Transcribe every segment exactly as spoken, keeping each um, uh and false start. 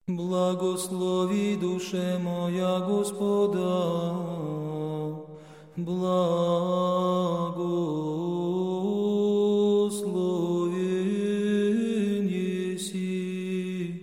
Благослови, душе моя, Господа, благословен еси,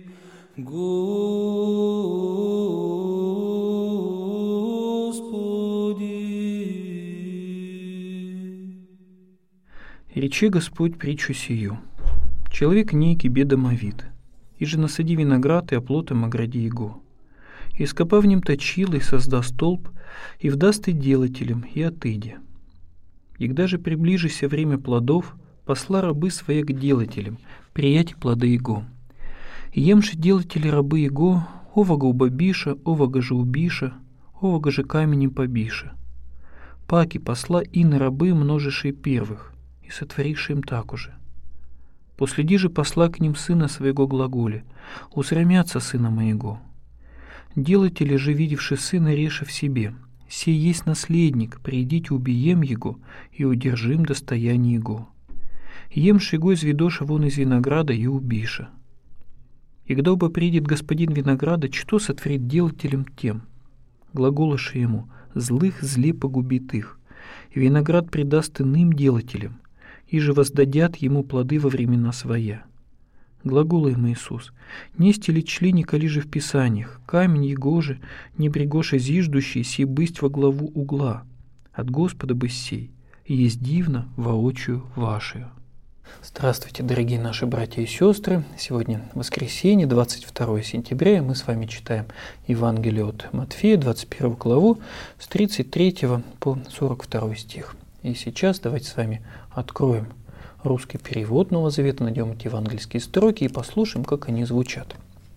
Господи. Рече Господь притчу сию. Человек некий бедомовит, и же насади виноград и оплотом огради его. И скопав в нем точило, и созда столб, и вдаст и делателям, и отыди. И когда же приближися время плодов, посла рабы свои к делателям, прияти плоды его. И емши делатели рабы его, овага убабиша, овага же убиша, овага же каменем побиша. Паки посла и на рабы множиши первых, и сотворивши им так уже. Последи же посла к ним сына своего глаголе, усрамятся сына моего. Делатели же, видевши сына, реша в себе, сей есть наследник, придите убием его и удержим достояние его. Емши его изведоша вон из винограда и убиша. И когда оба придет господин винограда, что сотворит делателем тем? Глаголоши ему, злых зле погубит их, и виноград предаст иным делателям, и же воздадят ему плоды во времена своя. Глагола им Иисус, нести ли чли коли же в Писаниях, камень его же, не брегоша зиждущий, сей бысть во главу угла, от Господа бы сей, и есть дивно воочию вашею. Здравствуйте, дорогие наши братья и сестры. Сегодня воскресенье, двадцать второе сентября, и мы с вами читаем Евангелие от Матфея, двадцать первую главу, с тридцать третьего по сорок второй стих. И сейчас давайте с вами откроем русский перевод Нового Завета, найдем эти евангельские строки и послушаем, как они звучат.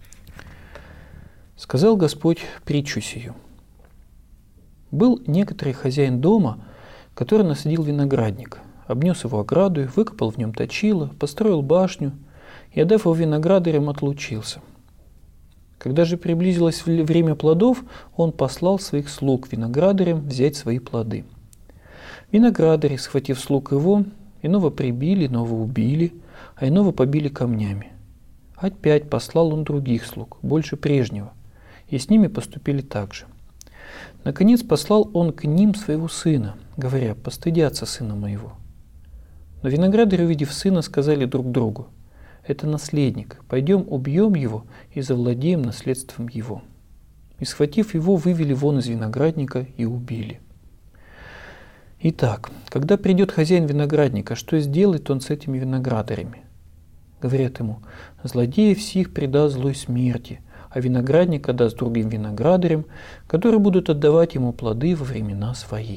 «Сказал Господь притчу сию. Был некоторый хозяин дома, который насадил виноградник, обнес его оградой, выкопал в нем точило, построил башню и, отдав его виноградарям, отлучился. Когда же приблизилось время плодов, он послал своих слуг виноградарям взять свои плоды. Виноградари, схватив слуг его, иного прибили, иного убили, а иного побили камнями. Опять послал он других слуг, больше прежнего, и с ними поступили так же. Наконец послал он к ним своего сына, говоря: «Постыдятся сына моего». Но виноградари, увидев сына, сказали друг другу: «Это наследник, пойдем убьем его и завладеем наследством его». И, схватив его, вывели вон из виноградника и убили. Итак, когда придет хозяин виноградника, что сделает он с этими виноградарями? Говорят ему: злодеев сих предаст злой смерти, а виноградник отдаст другим виноградарям, которые будут отдавать ему плоды во времена свои.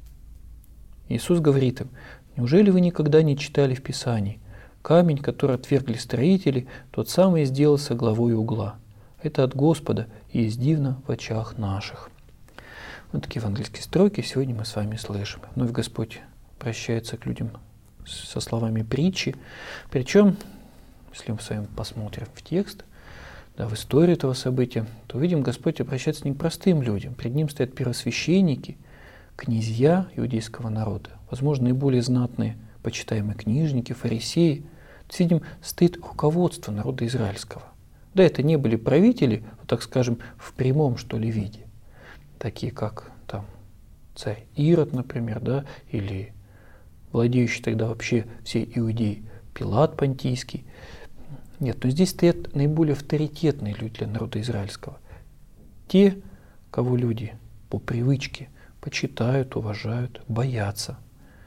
Иисус говорит им: неужели вы никогда не читали в Писании: камень, который отвергли строители, тот самый сделался главой угла. Это от Господа и есть дивно в очах наших. Вот такие евангельские строки сегодня мы с вами слышим. Вновь Господь обращается к людям со словами притчи. Причем, если мы с вами посмотрим в текст, да, в историю этого события, то увидим, Господь обращается не к простым людям. Перед ним стоят первосвященники, князья иудейского народа, возможно, наиболее знатные, почитаемые книжники, фарисеи. То есть, видим, стоит руководство народа израильского. Да, это не были правители, вот так скажем, в прямом, что ли, виде. Такие как там царь Ирод, например, да, или владеющий тогда вообще всей Иудеей Пилат Понтийский. Нет, но здесь стоят наиболее авторитетные люди для народа израильского. Те, кого люди по привычке почитают, уважают, боятся.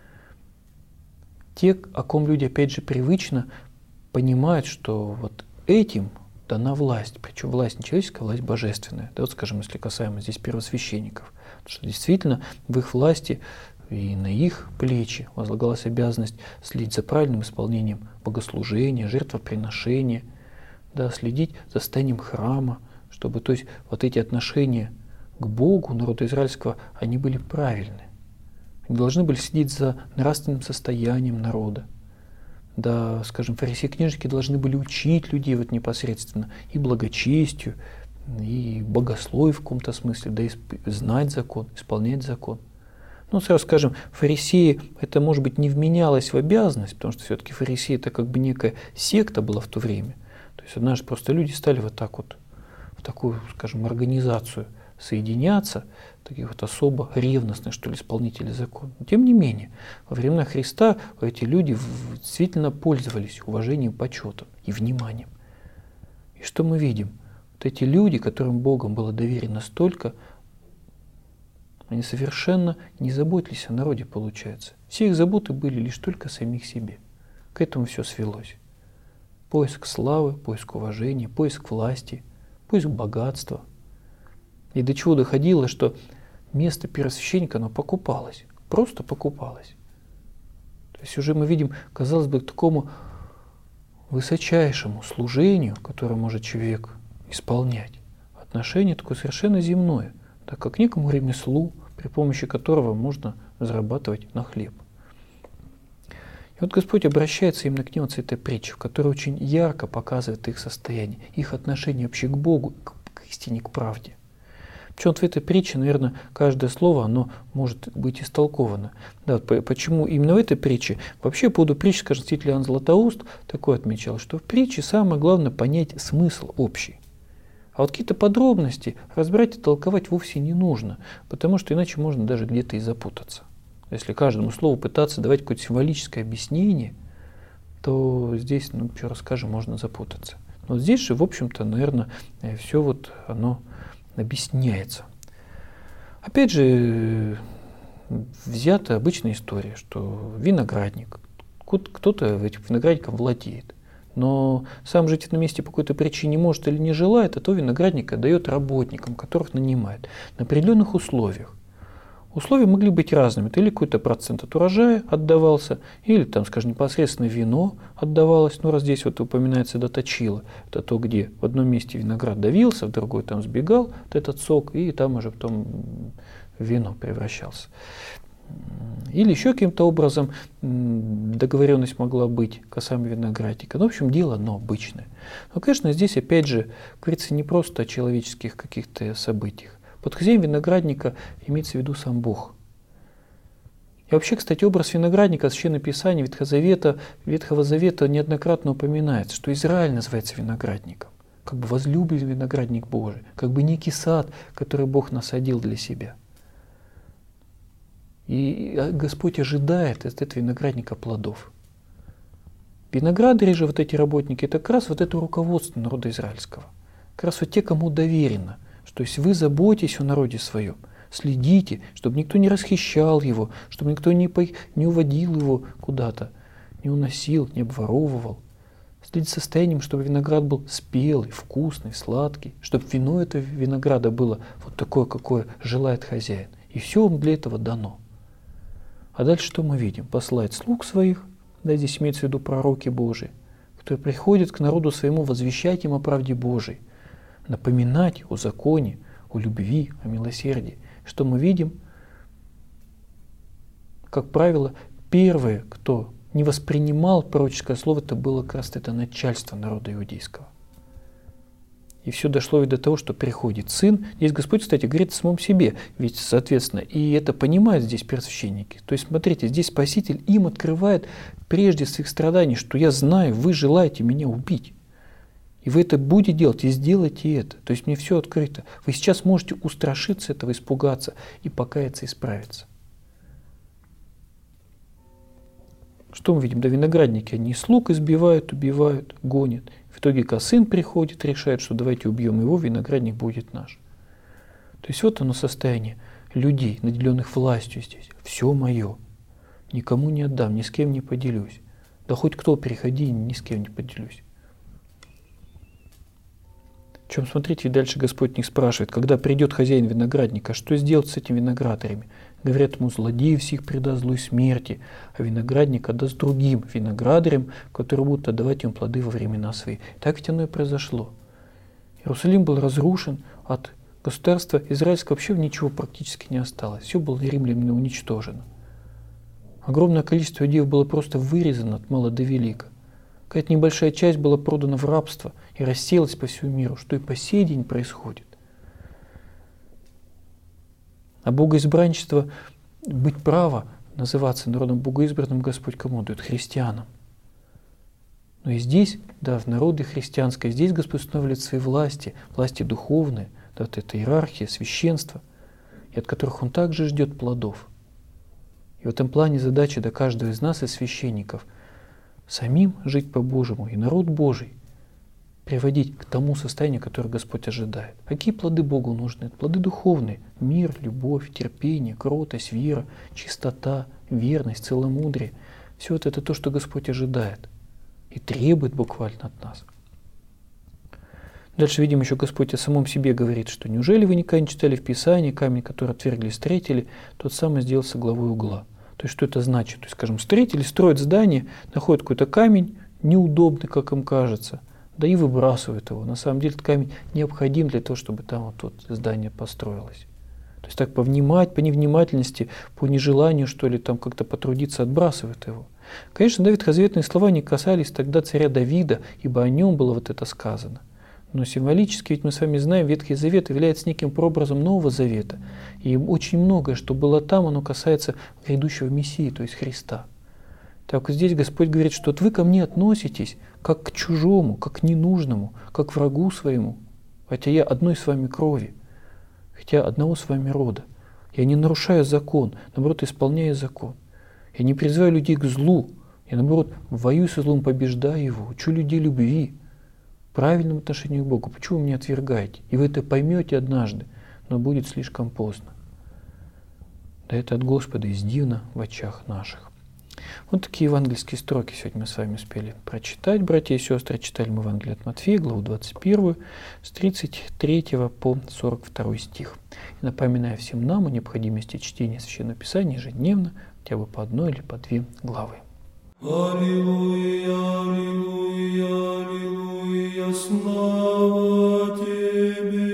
Те, о ком люди, опять же, привычно понимают, что вот этим дана власть, причем власть не человеческая, власть божественная. Да, вот, скажем, если касаемо здесь первосвященников, потому что действительно в их власти и на их плечи возлагалась обязанность следить за правильным исполнением богослужения, жертвоприношения, да, следить за состоянием храма, чтобы, то есть, вот эти отношения к Богу народа израильского, они были правильны. Они должны были следить за нравственным состоянием народа. Да, скажем, фарисеи-книжники должны были учить людей вот непосредственно и благочестию, и богословию в каком-то смысле, да, и знать закон, исполнять закон. Ну, сразу скажем, фарисеи, это, может быть, не вменялось в обязанность, потому что все-таки фарисеи это как бы некая секта была в то время. То есть однажды просто люди стали вот так вот в такую, скажем, организацию соединяться, такие вот особо ревностные, что ли, исполнители закона. Но тем не менее, во времена Христа эти люди действительно пользовались уважением, почетом и вниманием. И что мы видим? Вот эти люди, которым Богом было доверено столько, они совершенно не заботились о народе, получается. Все их заботы были лишь только о самих себе. К этому все свелось. Поиск славы, поиск уважения, поиск власти, поиск богатства. И до чего доходило, что место первосвященника, оно покупалось, просто покупалось. То есть уже мы видим, казалось бы, к такому высочайшему служению, которое может человек исполнять, отношение такое совершенно земное, так как к некому ремеслу, при помощи которого можно зарабатывать на хлеб. И вот Господь обращается именно к ним с этой притчей, в которой очень ярко показывает их состояние, их отношение вообще к Богу, к истине, к правде. Причем вот в этой притче, наверное, каждое слово, оно может быть истолковано. Да, почему именно в этой притче? Вообще, по поводу притчи, скажем, святитель Иоанн Златоуст такое отмечал, что в притче самое главное понять смысл общий. А вот какие-то подробности разбирать и толковать вовсе не нужно, потому что иначе можно даже где-то и запутаться. Если каждому слову пытаться давать какое-то символическое объяснение, то здесь, ну, что расскажем, можно запутаться. Но здесь же, в общем-то, наверное, все вот оно объясняется. Опять же, взята обычная история, что виноградник, кто-то этим виноградником владеет, но сам жить на месте по какой-то причине не может или не желает, а то виноградника дает работникам, которых нанимает на определенных условиях. Условия могли быть разными. То или какой-то процент от урожая отдавался, или там, скажем, непосредственно вино отдавалось. Ну, раз здесь вот упоминается доточило, это то, где в одном месте виноград давился, в другой там сбегал вот этот сок, и там уже потом вино превращался. Или еще каким-то образом договоренность могла быть касаемо виноградника. Ну, в общем, дело оно обычное. Но, конечно, здесь опять же говорится не просто о человеческих каких-то событиях. Под хозяином виноградника имеется в виду сам Бог. И вообще, кстати, образ виноградника в Священном Писании Ветхого Завета, Ветхого Завета неоднократно упоминается, что Израиль называется виноградником, как бы возлюбленный виноградник Божий, как бы некий сад, который Бог насадил для себя. И Господь ожидает от этого виноградника плодов. Виноградари же, вот эти работники, это как раз вот это руководство народа израильского. Как раз вот те, кому доверено. То есть вы заботитесь о народе своем, следите, чтобы никто не расхищал его, чтобы никто не, по... не уводил его куда-то, не уносил, не обворовывал. Следите за состоянием, чтобы виноград был спелый, вкусный, сладкий, чтобы вино этого винограда было вот такое, какое желает хозяин. И все вам для этого дано. А дальше что мы видим? Посылает слуг своих, да, здесь имеется в виду пророки Божии, которые приходят к народу своему возвещать им о правде Божией, напоминать о законе, о любви, о милосердии. Что мы видим? Как правило, первое, кто не воспринимал пророческое слово, это было как раз это начальство народа иудейского. И все дошло и до того, что приходит сын. Здесь Господь, кстати, говорит о самом себе, ведь, соответственно, и это понимают здесь первосвященники. То есть, смотрите, здесь Спаситель им открывает прежде своих страданий, что я знаю, вы желаете меня убить. И вы это будете делать, и сделайте это. То есть мне все открыто. Вы сейчас можете устрашиться этого, испугаться и покаяться, исправиться. Что мы видим? Да, виноградники, они слуг избивают, убивают, гонят. В итоге, когда сын приходит, решает, что давайте убьем его, виноградник будет наш. То есть вот оно состояние людей, наделенных властью здесь. Все мое. Никому не отдам, ни с кем не поделюсь. Да хоть кто приходи, ни с кем не поделюсь. Причем, смотрите, дальше Господь них спрашивает, когда придет хозяин виноградника, что сделать с этими виноградарями? Говорят ему, злодей всех предаст злой смерти, а виноградник отдаст другим виноградарям, которые будут отдавать им плоды во времена свои. Так ведь оно и произошло. Иерусалим был разрушен, от государства израильского вообще ничего практически не осталось. Все было римлянами уничтожено. Огромное количество иудеев было просто вырезано от мала до велика. Какая-то небольшая часть была продана в рабство и рассеялась по всему миру, что и по сей день происходит. А богоизбранничество, быть право называться народом богоизбранным, Господь кому дает? Христианам. Но и здесь, да, в народе христианской, здесь Господь устанавливает свои власти, власти духовные, да, вот эта иерархия, священство, и от которых Он также ждет плодов. И в этом плане задача до каждого из нас и священников самим жить по-божьему, и народ Божий приводить к тому состоянию, которое Господь ожидает. Какие плоды Богу нужны? Это плоды духовные. Мир, любовь, терпение, кротость, вера, чистота, верность, целомудрие. Все это, это то, что Господь ожидает и требует буквально от нас. Дальше видим, еще Господь о самом себе говорит, что неужели вы никогда не читали в Писании, камень, который отвергли строители, тот самый сделался главой угла. То есть что это значит? То есть, скажем, строители строят здание, находят какой-то камень, неудобный, как им кажется, да и выбрасывают его. На самом деле этот камень необходим для того, чтобы там вот тут здание построилось. То есть так по внимать, по невнимательности, по нежеланию, что ли, там как-то потрудиться, отбрасывают его. Конечно, да, ветхозаветные слова не касались тогда царя Давида, ибо о нем было вот это сказано. Но символически, ведь мы с вами знаем, Ветхий Завет является неким прообразом Нового Завета. И очень многое, что было там, оно касается грядущего Мессии, то есть Христа. Так вот здесь Господь говорит, что вот вы ко мне относитесь как к чужому, как к ненужному, как к врагу своему, хотя я одной с вами крови, хотя одного с вами рода. Я не нарушаю закон, наоборот, исполняю закон. Я не призываю людей к злу, я, наоборот, воюю со злом, побеждаю его, учу людей любви, правильном отношении к Богу. Почему вы меня отвергаете? И вы это поймете однажды, но будет слишком поздно. Да это от Господа издивно в очах наших. Вот такие евангельские строки сегодня мы с вами успели прочитать, братья и сестры. Читали мы Евангелие от Матфея, главу двадцать первую, с тридцать третьего по сорок второй стих. И напоминаю всем нам о необходимости чтения Священного Писания ежедневно, хотя бы по одной или по две главы. Аллилуйя, аллилуйя, аллилуйя, слава Тебе.